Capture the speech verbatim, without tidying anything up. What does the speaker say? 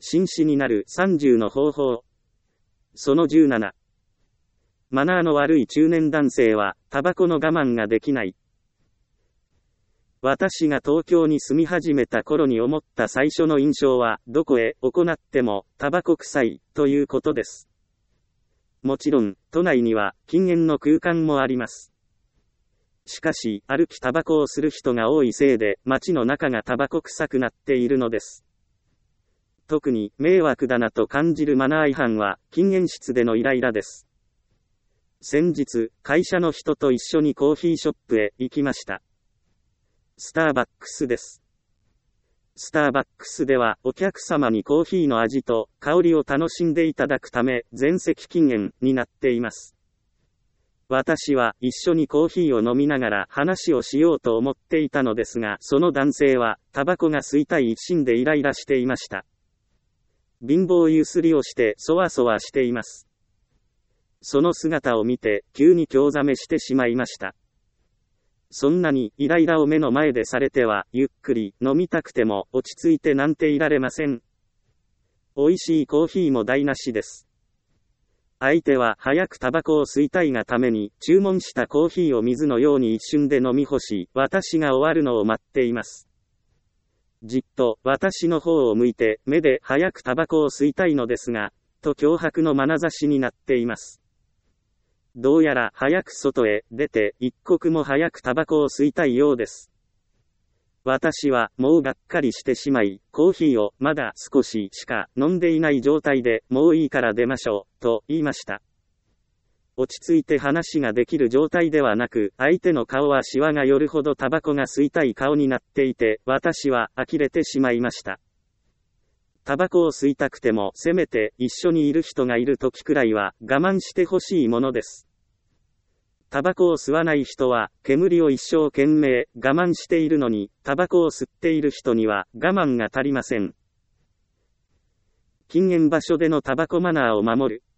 紳士になるさんじゅうの方法。そのじゅうなな。マナーの悪い中年男性は、タバコの我慢ができない。私が東京に住み始めた頃に思った最初の印象は、どこへ行っても、タバコ臭い、ということです。もちろん、都内には、禁煙の空間もあります。しかし、歩きタバコをする人が多いせいで、街の中がタバコ臭くなっているのです。特に、迷惑だなと感じるマナー違反は、禁煙室でのイライラです。先日、会社の人と一緒にコーヒーショップへ行きました。スターバックスです。スターバックスでは、お客様にコーヒーの味と香りを楽しんでいただくため、全席禁煙になっています。私は一緒にコーヒーを飲みながら話をしようと思っていたのですが、その男性は、タバコが吸いたい一心でイライラしていました。貧乏ゆすりをして、そわそわしています。その姿を見て、急に興ざめしてしまいました。そんなにイライラを目の前でされては、ゆっくり飲みたくても落ち着いてなんていられません。美味しいコーヒーも台無しです。相手は早くタバコを吸いたいがために、注文したコーヒーを水のように一瞬で飲み干し、私が終わるのを待っています。じっと私の方を向いて、目で早くタバコを吸いたいのですが、と脅迫の眼差しになっています。どうやら早く外へ出て一刻も早くタバコを吸いたいようです。私はもうがっかりしてしまい、コーヒーをまだ少ししか飲んでいない状態でもういいから出ましょう、と言いました。落ち着いて話ができる状態ではなく、相手の顔はシワが寄るほどタバコが吸いたい顔になっていて、私は呆れてしまいました。タバコを吸いたくても、せめて一緒にいる人がいる時くらいは我慢してほしいものです。タバコを吸わない人は、煙を一生懸命我慢しているのに、タバコを吸っている人には我慢が足りません。禁煙場所でのタバコマナーを守る。